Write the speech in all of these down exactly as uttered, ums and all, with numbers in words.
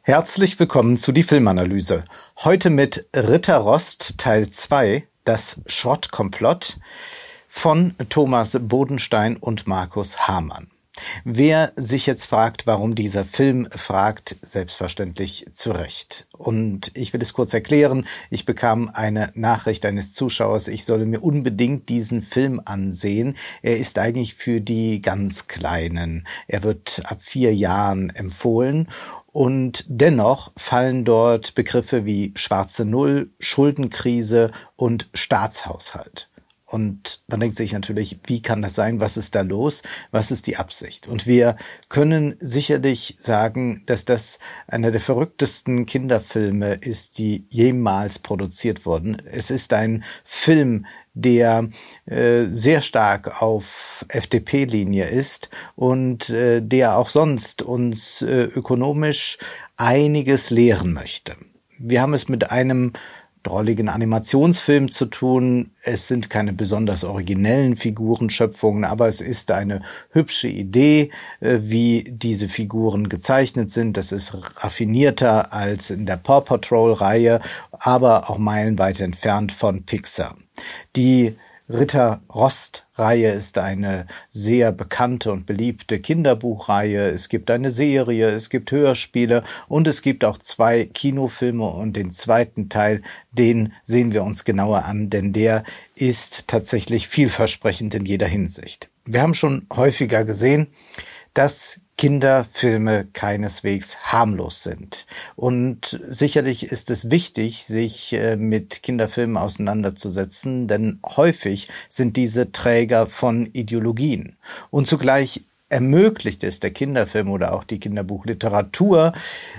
Herzlich willkommen zu die Filmanalyse. Heute mit Ritter Rost Teil zwei, das Schrottkomplott von Thomas Bodenstein und Markus Hamann. Wer sich jetzt fragt, warum dieser Film, fragt selbstverständlich zu Recht. Und ich will es kurz erklären. Ich bekam eine Nachricht eines Zuschauers, ich solle mir unbedingt diesen Film ansehen. Er ist eigentlich für die ganz Kleinen. Er wird ab vier Jahren empfohlen. Und dennoch fallen dort Begriffe wie schwarze Null, Schuldenkrise und Staatshaushalt. Und man denkt sich natürlich, wie kann das sein? Was ist da los? Was ist die Absicht? Und wir können sicherlich sagen, dass das einer der verrücktesten Kinderfilme ist, die jemals produziert wurden. Es ist ein Film, der äh, sehr stark auf F D P-Linie ist und äh, der auch sonst uns äh, ökonomisch einiges lehren möchte. Wir haben es mit einem drolligen Animationsfilm zu tun. Es sind keine besonders originellen Figurenschöpfungen, aber es ist eine hübsche Idee, wie diese Figuren gezeichnet sind. Das ist raffinierter als in der Paw Patrol-Reihe, aber auch meilenweit entfernt von Pixar. Die Ritter Rost-Reihe ist eine sehr bekannte und beliebte Kinderbuchreihe. Es gibt eine Serie, es gibt Hörspiele und es gibt auch zwei Kinofilme und den zweiten Teil, den sehen wir uns genauer an, denn der ist tatsächlich vielversprechend in jeder Hinsicht. Wir haben schon häufiger gesehen, dass Kinderfilme keineswegs harmlos sind. Und sicherlich ist es wichtig, sich mit Kinderfilmen auseinanderzusetzen, denn häufig sind diese Träger von Ideologien. Und zugleich ermöglicht es der Kinderfilm oder auch die Kinderbuchliteratur,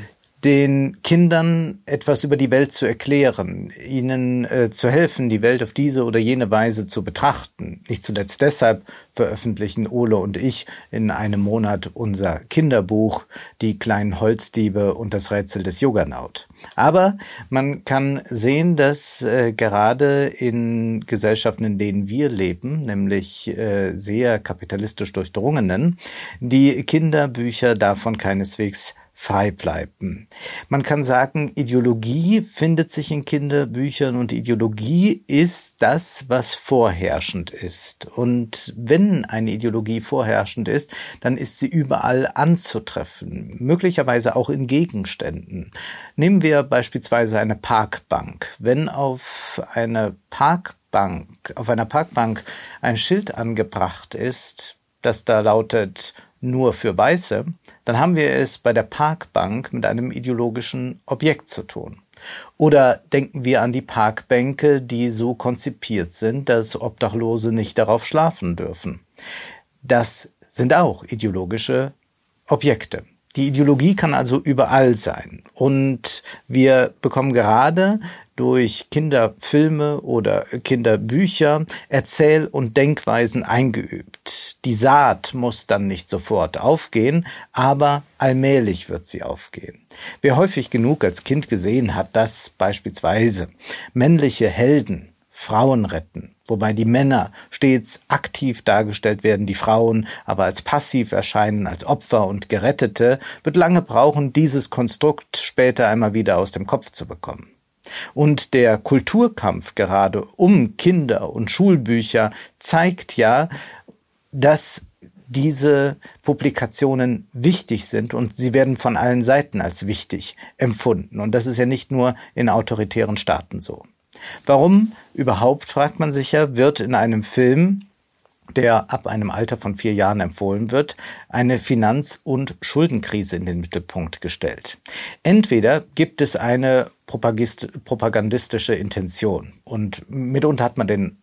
den Kindern etwas über die Welt zu erklären, ihnen äh, zu helfen, die Welt auf diese oder jene Weise zu betrachten. Nicht zuletzt deshalb veröffentlichen Ole und ich in einem Monat unser Kinderbuch Die kleinen Holzdiebe und das Rätsel des Juggernaut. Aber man kann sehen, dass äh, gerade in Gesellschaften, in denen wir leben, nämlich äh, sehr kapitalistisch durchdrungenen, die Kinderbücher davon keineswegs frei bleiben. Man kann sagen, Ideologie findet sich in Kinderbüchern und Ideologie ist das, was vorherrschend ist. Und wenn eine Ideologie vorherrschend ist, dann ist sie überall anzutreffen, möglicherweise auch in Gegenständen. Nehmen wir beispielsweise eine Parkbank. Wenn auf eine Parkbank, auf einer Parkbank ein Schild angebracht ist, das da lautet nur für Weiße, dann haben wir es bei der Parkbank mit einem ideologischen Objekt zu tun. Oder denken wir an die Parkbänke, die so konzipiert sind, dass Obdachlose nicht darauf schlafen dürfen. Das sind auch ideologische Objekte. Die Ideologie kann also überall sein. Und wir bekommen gerade durch Kinderfilme oder Kinderbücher Erzähl- und Denkweisen eingeübt. Die Saat muss dann nicht sofort aufgehen, aber allmählich wird sie aufgehen. Wer häufig genug als Kind gesehen hat, dass beispielsweise männliche Helden Frauen retten, wobei die Männer stets aktiv dargestellt werden, die Frauen aber als passiv erscheinen, als Opfer und Gerettete, wird lange brauchen, dieses Konstrukt später einmal wieder aus dem Kopf zu bekommen. Und der Kulturkampf gerade um Kinder- und Schulbücher zeigt ja, dass diese Publikationen wichtig sind und sie werden von allen Seiten als wichtig empfunden. Und das ist ja nicht nur in autoritären Staaten so. Warum überhaupt, fragt man sich ja, wird in einem Film, der ab einem Alter von vier Jahren empfohlen wird, eine Finanz- und Schuldenkrise in den Mittelpunkt gestellt. Entweder gibt es eine propagandistische Intention und mitunter hat man den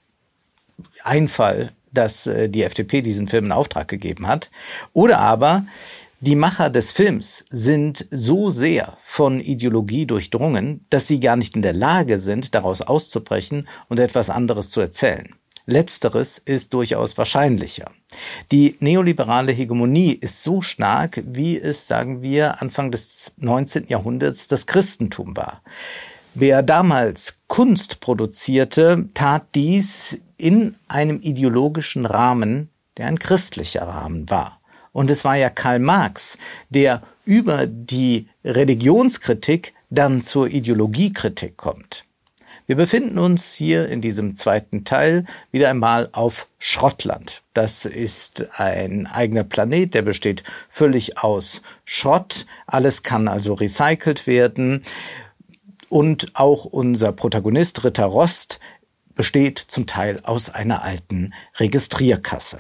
Einfall, dass die F D P diesen Film in Auftrag gegeben hat, oder aber die Macher des Films sind so sehr von Ideologie durchdrungen, dass sie gar nicht in der Lage sind, daraus auszubrechen und etwas anderes zu erzählen. Letzteres ist durchaus wahrscheinlicher. Die neoliberale Hegemonie ist so stark, wie es, sagen wir, Anfang des neunzehnten Jahrhunderts das Christentum war. Wer damals Kunst produzierte, tat dies in einem ideologischen Rahmen, der ein christlicher Rahmen war. Und es war ja Karl Marx, der über die Religionskritik dann zur Ideologiekritik kommt. Wir befinden uns hier in diesem zweiten Teil wieder einmal auf Schrottland. Das ist ein eigener Planet, der besteht völlig aus Schrott. Alles kann also recycelt werden. Und auch unser Protagonist Ritter Rost besteht zum Teil aus einer alten Registrierkasse.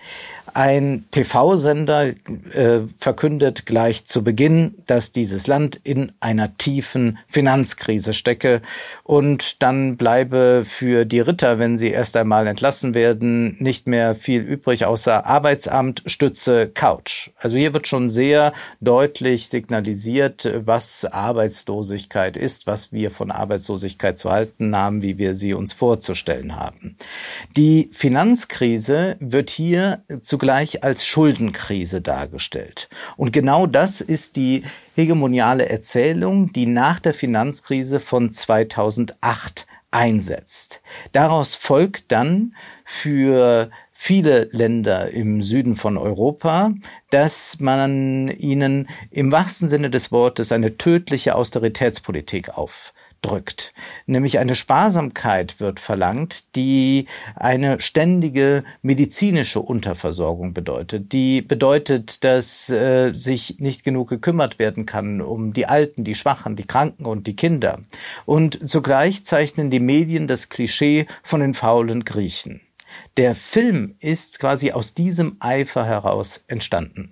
Ein T V-Sender äh, verkündet gleich zu Beginn, dass dieses Land in einer tiefen Finanzkrise stecke und dann bleibe für die Ritter, wenn sie erst einmal entlassen werden, nicht mehr viel übrig außer Arbeitsamt, Stütze, Couch. Also hier wird schon sehr deutlich signalisiert, was Arbeitslosigkeit ist, was wir von Arbeitslosigkeit zu halten haben, wie wir sie uns vorzustellen haben. Die Finanzkrise wird hier zugleich als Schuldenkrise dargestellt. Und genau das ist die hegemoniale Erzählung, die nach der Finanzkrise von zweitausendacht einsetzt. Daraus folgt dann für viele Länder im Süden von Europa, dass man ihnen im wahrsten Sinne des Wortes eine tödliche Austeritätspolitik aufdrückt. Nämlich eine Sparsamkeit wird verlangt, die eine ständige medizinische Unterversorgung bedeutet. Die bedeutet, dass äh, sich nicht genug gekümmert werden kann um die Alten, die Schwachen, die Kranken und die Kinder. Und zugleich zeichnen die Medien das Klischee von den faulen Griechen. Der Film ist quasi aus diesem Eifer heraus entstanden.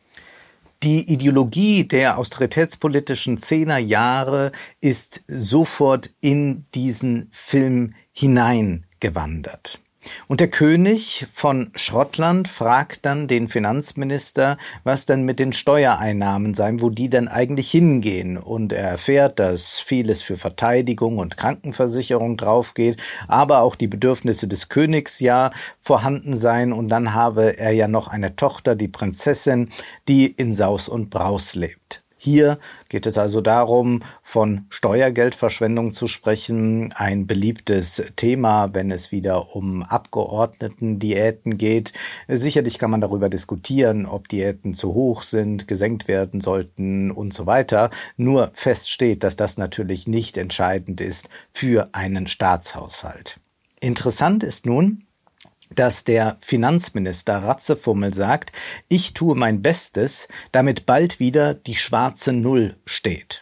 Die Ideologie der austeritätspolitischen Zehnerjahre ist sofort in diesen Film hineingewandert. Und der König von Schrottland fragt dann den Finanzminister, was denn mit den Steuereinnahmen sein, wo die denn eigentlich hingehen. Und er erfährt, dass vieles für Verteidigung und Krankenversicherung draufgeht, aber auch die Bedürfnisse des Königs ja vorhanden seien. Und dann habe er ja noch eine Tochter, die Prinzessin, die in Saus und Braus lebt. Hier geht es also darum, von Steuergeldverschwendung zu sprechen, ein beliebtes Thema, wenn es wieder um Abgeordnetendiäten geht. Sicherlich kann man darüber diskutieren, ob Diäten zu hoch sind, gesenkt werden sollten und so weiter. Nur fest steht, dass das natürlich nicht entscheidend ist für einen Staatshaushalt. Interessant ist nun, dass der Finanzminister Ratzefummel sagt, ich tue mein Bestes, damit bald wieder die schwarze Null steht.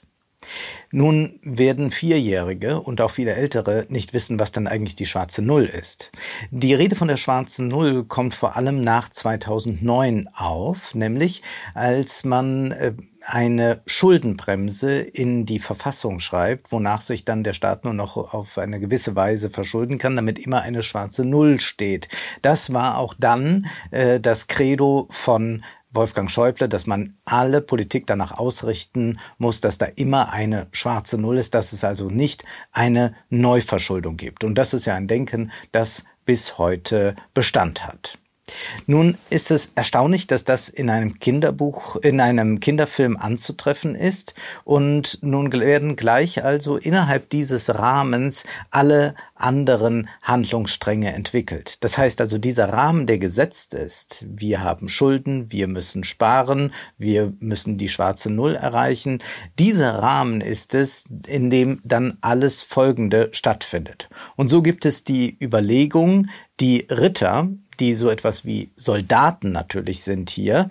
Nun werden Vierjährige und auch viele Ältere nicht wissen, was dann eigentlich die schwarze Null ist. Die Rede von der schwarzen Null kommt vor allem nach zweitausendneun auf, nämlich als man äh, eine Schuldenbremse in die Verfassung schreibt, wonach sich dann der Staat nur noch auf eine gewisse Weise verschulden kann, damit immer eine schwarze Null steht. Das war auch dann äh, das Credo von Wolfgang Schäuble, dass man alle Politik danach ausrichten muss, dass da immer eine schwarze Null ist, dass es also nicht eine Neuverschuldung gibt. Und das ist ja ein Denken, das bis heute Bestand hat. Nun ist es erstaunlich, dass das in einem Kinderbuch, in einem Kinderfilm anzutreffen ist. Und nun werden gleich also innerhalb dieses Rahmens alle anderen Handlungsstränge entwickelt. Das heißt also, dieser Rahmen, der gesetzt ist, wir haben Schulden, wir müssen sparen, wir müssen die schwarze Null erreichen. Dieser Rahmen ist es, in dem dann alles Folgende stattfindet. Und so gibt es die Überlegung, die Ritter, die so etwas wie Soldaten natürlich sind hier,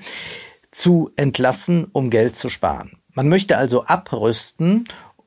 zu entlassen, um Geld zu sparen. Man möchte also abrüsten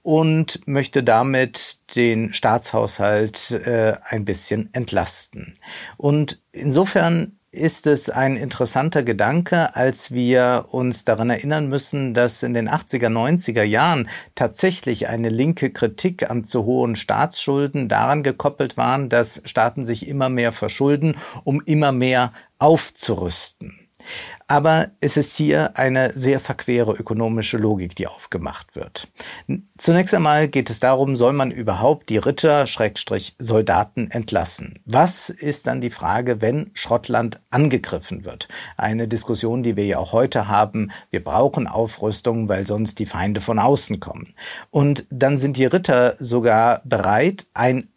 und möchte damit den Staatshaushalt äh, ein bisschen entlasten. Und insofern ist es ein interessanter Gedanke, als wir uns daran erinnern müssen, dass in den achtziger, neunziger Jahren tatsächlich eine linke Kritik an zu hohen Staatsschulden daran gekoppelt waren, dass Staaten sich immer mehr verschulden, um immer mehr aufzurüsten. Aber es ist hier eine sehr verquere ökonomische Logik, die aufgemacht wird. Zunächst einmal geht es darum, soll man überhaupt die Ritter, Schrägstrich, Soldaten entlassen? Was ist dann die Frage, wenn Schrottland angegriffen wird? Eine Diskussion, die wir ja auch heute haben. Wir brauchen Aufrüstung, weil sonst die Feinde von außen kommen. Und dann sind die Ritter sogar bereit, ein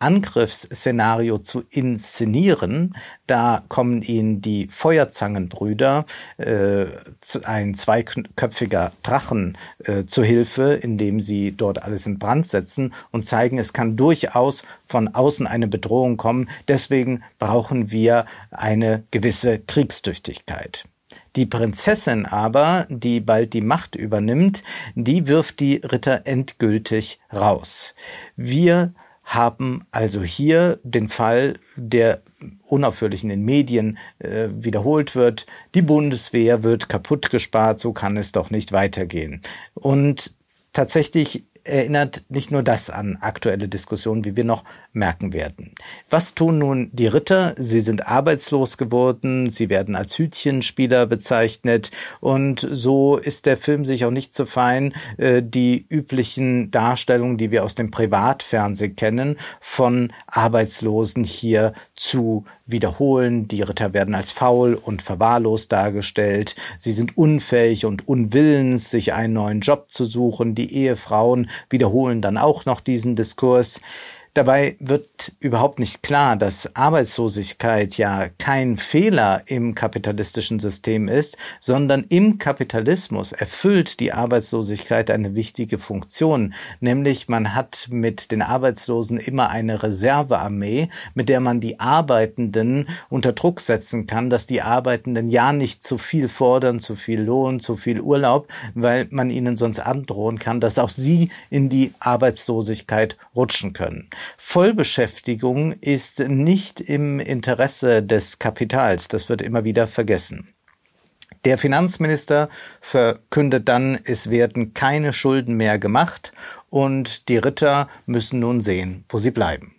Angriffsszenario zu inszenieren. Da kommen ihnen die Feuerzangenbrüder äh, ein zweiköpfiger Drachen äh, zu Hilfe, indem sie dort alles in Brand setzen und zeigen, es kann durchaus von außen eine Bedrohung kommen. Deswegen brauchen wir eine gewisse Kriegstüchtigkeit. Die Prinzessin aber, die bald die Macht übernimmt, die wirft die Ritter endgültig raus. Wir haben also hier den Fall, der unaufhörlich in den Medien äh, wiederholt wird. Die Bundeswehr wird kaputt gespart, so kann es doch nicht weitergehen. Und tatsächlich erinnert nicht nur das an aktuelle Diskussionen, wie wir noch merken werden. Was tun nun die Ritter? Sie sind arbeitslos geworden, sie werden als Hütchenspieler bezeichnet und so ist der Film sich auch nicht so fein, die üblichen Darstellungen, die wir aus dem Privatfernsehen kennen, von Arbeitslosen hier zu wiederholen. Die Ritter werden als faul und verwahrlost dargestellt. Sie sind unfähig und unwillens, sich einen neuen Job zu suchen. Die Ehefrauen wiederholen dann auch noch diesen Diskurs. Dabei wird überhaupt nicht klar, dass Arbeitslosigkeit ja kein Fehler im kapitalistischen System ist, sondern im Kapitalismus erfüllt die Arbeitslosigkeit eine wichtige Funktion, nämlich man hat mit den Arbeitslosen immer eine Reservearmee, mit der man die Arbeitenden unter Druck setzen kann, dass die Arbeitenden ja nicht zu viel fordern, zu viel Lohn, zu viel Urlaub, weil man ihnen sonst androhen kann, dass auch sie in die Arbeitslosigkeit rutschen können. Vollbeschäftigung ist nicht im Interesse des Kapitals, das wird immer wieder vergessen. Der Finanzminister verkündet dann, es werden keine Schulden mehr gemacht und die Ritter müssen nun sehen, wo sie bleiben.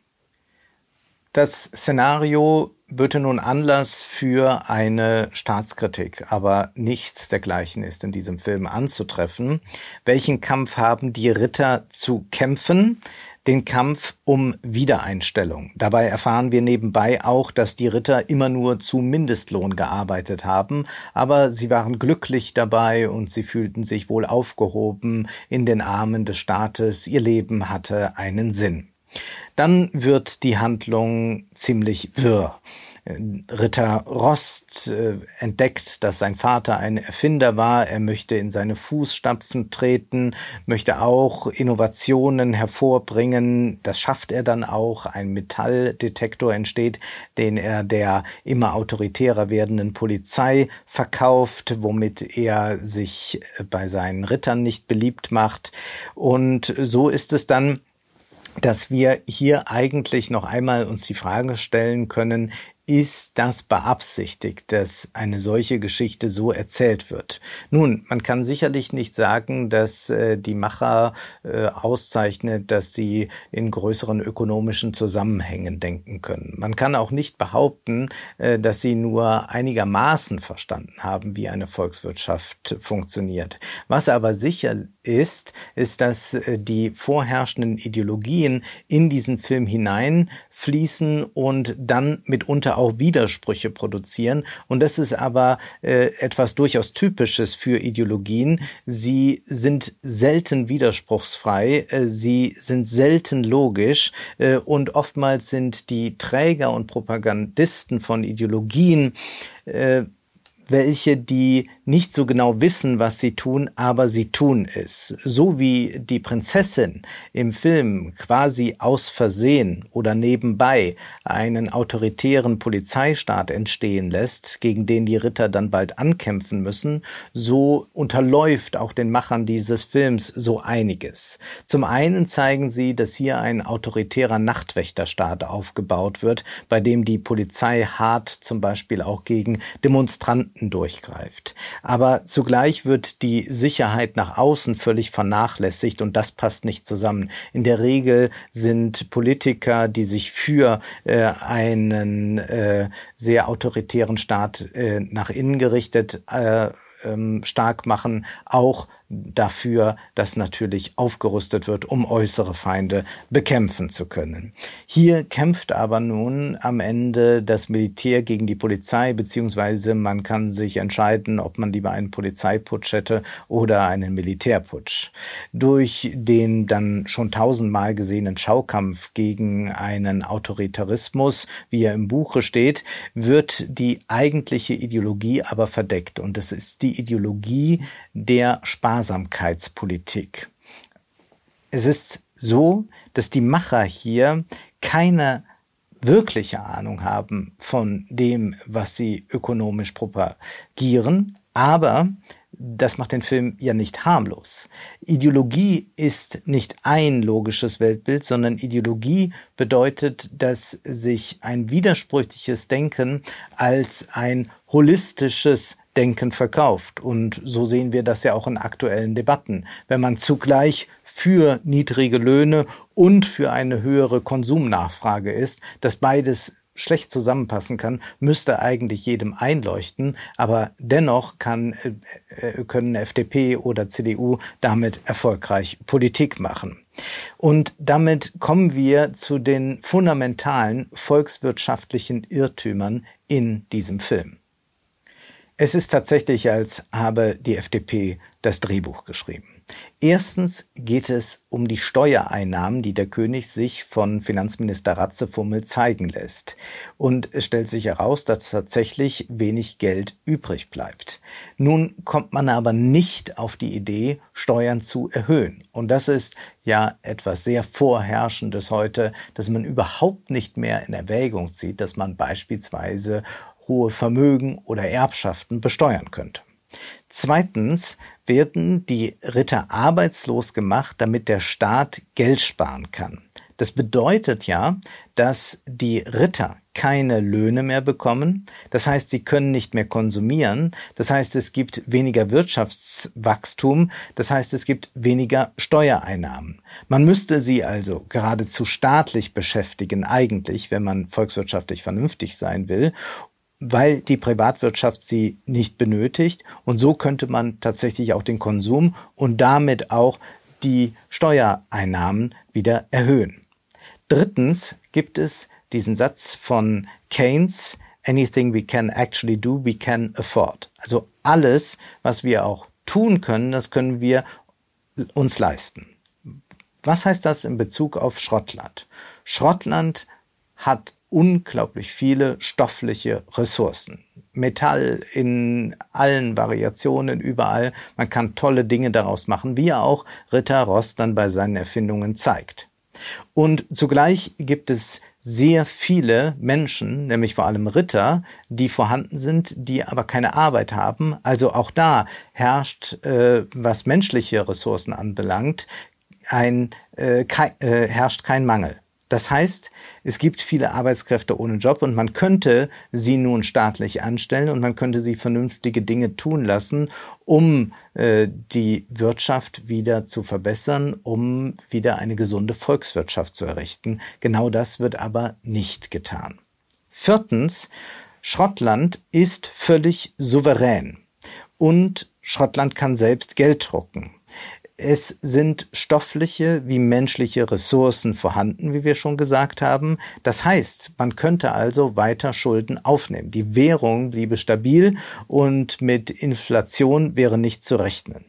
Das Szenario böte nun Anlass für eine Staatskritik, aber nichts dergleichen ist in diesem Film anzutreffen. Welchen Kampf haben die Ritter zu kämpfen? Den Kampf um Wiedereinstellung. Dabei erfahren wir nebenbei auch, dass die Ritter immer nur zu Mindestlohn gearbeitet haben, aber sie waren glücklich dabei und sie fühlten sich wohl aufgehoben in den Armen des Staates. Ihr Leben hatte einen Sinn. Dann wird die Handlung ziemlich wirr. Ritter Rost äh, entdeckt, dass sein Vater ein Erfinder war. Er möchte in seine Fußstapfen treten, möchte auch Innovationen hervorbringen. Das schafft er dann auch. Ein Metalldetektor entsteht, den er der immer autoritärer werdenden Polizei verkauft, womit er sich bei seinen Rittern nicht beliebt macht. Und so ist es dann, dass wir hier eigentlich noch einmal uns die Frage stellen können, ist das beabsichtigt, dass eine solche Geschichte so erzählt wird? Nun, man kann sicherlich nicht sagen, dass äh, die Macher äh, auszeichnet, dass sie in größeren ökonomischen Zusammenhängen denken können. Man kann auch nicht behaupten, äh, dass sie nur einigermaßen verstanden haben, wie eine Volkswirtschaft funktioniert. Was aber sicher ist, ist, dass äh, die vorherrschenden Ideologien in diesen Film hineinfließen und dann mitunter auch Widersprüche produzieren. Und das ist aber äh, etwas durchaus Typisches für Ideologien. Sie sind selten widerspruchsfrei, äh, sie sind selten logisch äh, und oftmals sind die Träger und Propagandisten von Ideologien äh, welche, die nicht so genau wissen, was sie tun, aber sie tun es. So wie die Prinzessin im Film quasi aus Versehen oder nebenbei einen autoritären Polizeistaat entstehen lässt, gegen den die Ritter dann bald ankämpfen müssen, so unterläuft auch den Machern dieses Films so einiges. Zum einen zeigen sie, dass hier ein autoritärer Nachtwächterstaat aufgebaut wird, bei dem die Polizei hart zum Beispiel auch gegen Demonstranten durchgreift. Aber zugleich wird die Sicherheit nach außen völlig vernachlässigt und das passt nicht zusammen. In der Regel sind Politiker, die sich für äh, einen äh, sehr autoritären Staat äh, nach innen gerichtet äh, ähm, stark machen, auch dafür, dass natürlich aufgerüstet wird, um äußere Feinde bekämpfen zu können. Hier kämpft aber nun am Ende das Militär gegen die Polizei, beziehungsweise man kann sich entscheiden, ob man lieber einen Polizeiputsch hätte oder einen Militärputsch. Durch den dann schon tausendmal gesehenen Schaukampf gegen einen Autoritarismus, wie er im Buche steht, wird die eigentliche Ideologie aber verdeckt. Und es ist die Ideologie der Sparsamkeitspolitik. Es ist so, dass die Macher hier keine wirkliche Ahnung haben von dem, was sie ökonomisch propagieren, aber das macht den Film ja nicht harmlos. Ideologie ist nicht ein logisches Weltbild, sondern Ideologie bedeutet, dass sich ein widersprüchliches Denken als ein holistisches Denken verkauft. Und so sehen wir das ja auch in aktuellen Debatten. Wenn man zugleich für niedrige Löhne und für eine höhere Konsumnachfrage ist, dass beides schlecht zusammenpassen kann, müsste eigentlich jedem einleuchten, aber dennoch kann, äh, können F D P oder C D U damit erfolgreich Politik machen. Und damit kommen wir zu den fundamentalen volkswirtschaftlichen Irrtümern in diesem Film. Es ist tatsächlich, als habe die F D P das Drehbuch geschrieben. Erstens geht es um die Steuereinnahmen, die der König sich von Finanzminister Ratzefummel zeigen lässt. Und es stellt sich heraus, dass tatsächlich wenig Geld übrig bleibt. Nun kommt man aber nicht auf die Idee, Steuern zu erhöhen. Und das ist ja etwas sehr Vorherrschendes heute, dass man überhaupt nicht mehr in Erwägung zieht, dass man beispielsweise hohe Vermögen oder Erbschaften besteuern könnte. Zweitens werden die Ritter arbeitslos gemacht, damit der Staat Geld sparen kann. Das bedeutet ja, dass die Ritter keine Löhne mehr bekommen. Das heißt, sie können nicht mehr konsumieren. Das heißt, es gibt weniger Wirtschaftswachstum. Das heißt, es gibt weniger Steuereinnahmen. Man müsste sie also geradezu staatlich beschäftigen, eigentlich, wenn man volkswirtschaftlich vernünftig sein will, weil die Privatwirtschaft sie nicht benötigt. Und so könnte man tatsächlich auch den Konsum und damit auch die Steuereinnahmen wieder erhöhen. Drittens gibt es diesen Satz von Keynes: Anything we can actually do, we can afford. Also alles, was wir auch tun können, das können wir uns leisten. Was heißt das in Bezug auf Schrottland? Schrottland hat unglaublich viele stoffliche Ressourcen. Metall in allen Variationen, überall. Man kann tolle Dinge daraus machen, wie er auch Ritter Rost dann bei seinen Erfindungen zeigt. Und zugleich gibt es sehr viele Menschen, nämlich vor allem Ritter, die vorhanden sind, die aber keine Arbeit haben. Also auch da herrscht, äh, was menschliche Ressourcen anbelangt, ein, äh, kei- äh, herrscht kein Mangel. Das heißt, es gibt viele Arbeitskräfte ohne Job und man könnte sie nun staatlich anstellen und man könnte sie vernünftige Dinge tun lassen, um äh, die Wirtschaft wieder zu verbessern, um wieder eine gesunde Volkswirtschaft zu errichten. Genau das wird aber nicht getan. Viertens, Schrottland ist völlig souverän und Schrottland kann selbst Geld drucken. Es sind stoffliche wie menschliche Ressourcen vorhanden, wie wir schon gesagt haben. Das heißt, man könnte also weiter Schulden aufnehmen. Die Währung bliebe stabil und mit Inflation wäre nicht zu rechnen.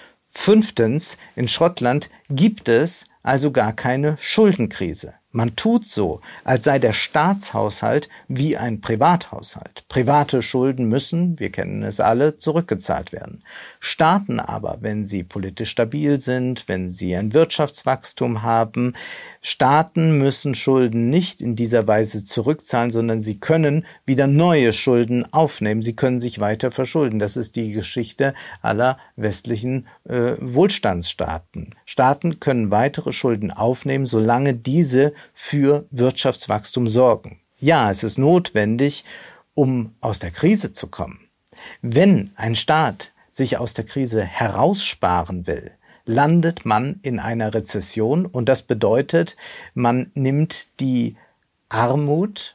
Fünftens, in Schrottland gibt es also gar keine Schuldenkrise. Man tut so, als sei der Staatshaushalt wie ein Privathaushalt. Private Schulden müssen, wir kennen es alle, zurückgezahlt werden. Staaten aber, wenn sie politisch stabil sind, wenn sie ein Wirtschaftswachstum haben, Staaten müssen Schulden nicht in dieser Weise zurückzahlen, sondern sie können wieder neue Schulden aufnehmen. Sie können sich weiter verschulden. Das ist die Geschichte aller westlichen äh, Wohlstandsstaaten. Staaten können weitere Schulden aufnehmen, solange diese für Wirtschaftswachstum sorgen. Ja, es ist notwendig, um aus der Krise zu kommen. Wenn ein Staat sich aus der Krise heraussparen will, landet man in einer Rezession und das bedeutet, man nimmt die Armut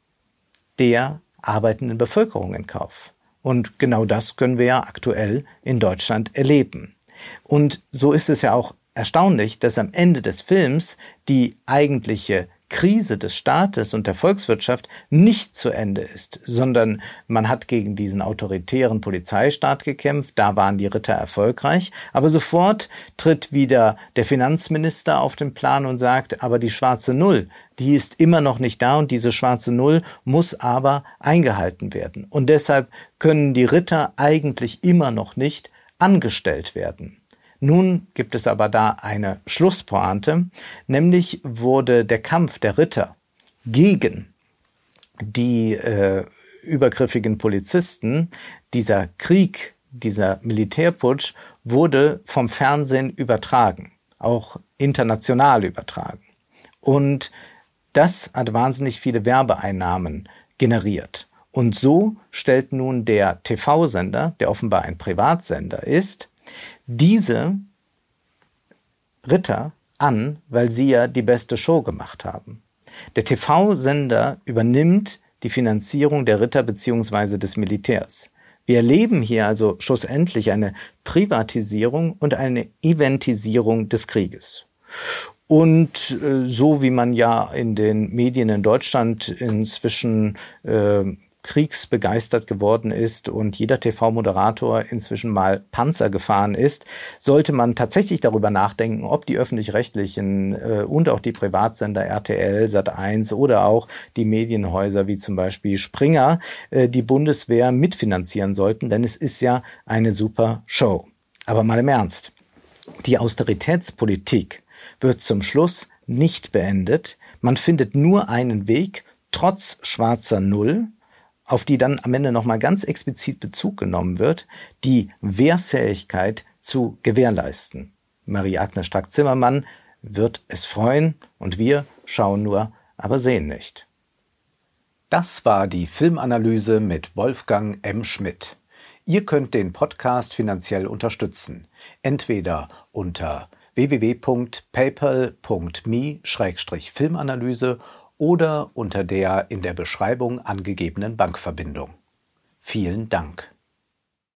der arbeitenden Bevölkerung in Kauf. Und genau das können wir ja aktuell in Deutschland erleben. Und so ist es ja auch erstaunlich, dass am Ende des Films die eigentliche Krise des Staates und der Volkswirtschaft nicht zu Ende ist, sondern man hat gegen diesen autoritären Polizeistaat gekämpft, da waren die Ritter erfolgreich, aber sofort tritt wieder der Finanzminister auf den Plan und sagt, aber die schwarze Null, die ist immer noch nicht da und diese schwarze Null muss aber eingehalten werden. Und deshalb können die Ritter eigentlich immer noch nicht angestellt werden. Nun gibt es aber da eine Schlusspointe, nämlich wurde der Kampf der Ritter gegen die äh, übergriffigen Polizisten, dieser Krieg, dieser Militärputsch, wurde vom Fernsehen übertragen, auch international übertragen. Und das hat wahnsinnig viele Werbeeinnahmen generiert. Und so stellt nun der T V-Sender, der offenbar ein Privatsender ist, diese Ritter an, weil sie ja die beste Show gemacht haben. Der T V-Sender übernimmt die Finanzierung der Ritter bzw. des Militärs. Wir erleben hier also schlussendlich eine Privatisierung und eine Eventisierung des Krieges. Und äh, so wie man ja in den Medien in Deutschland inzwischen äh, kriegsbegeistert geworden ist und jeder T V-Moderator inzwischen mal Panzer gefahren ist, sollte man tatsächlich darüber nachdenken, ob die öffentlich-rechtlichen äh, und auch die Privatsender R T L, Sat eins oder auch die Medienhäuser wie zum Beispiel Springer äh, die Bundeswehr mitfinanzieren sollten, denn es ist ja eine super Show. Aber mal im Ernst, die Austeritätspolitik wird zum Schluss nicht beendet. Man findet nur einen Weg, trotz schwarzer Null, auf die dann am Ende nochmal ganz explizit Bezug genommen wird, die Wehrfähigkeit zu gewährleisten. Marie-Agnes Strack-Zimmermann wird es freuen und wir schauen nur, aber sehen nicht. Das war die Filmanalyse mit Wolfgang M. Schmidt. Ihr könnt den Podcast finanziell unterstützen, entweder unter w w w punkt paypal punkt me slash filmanalyse oder unter der in der Beschreibung angegebenen Bankverbindung. Vielen Dank.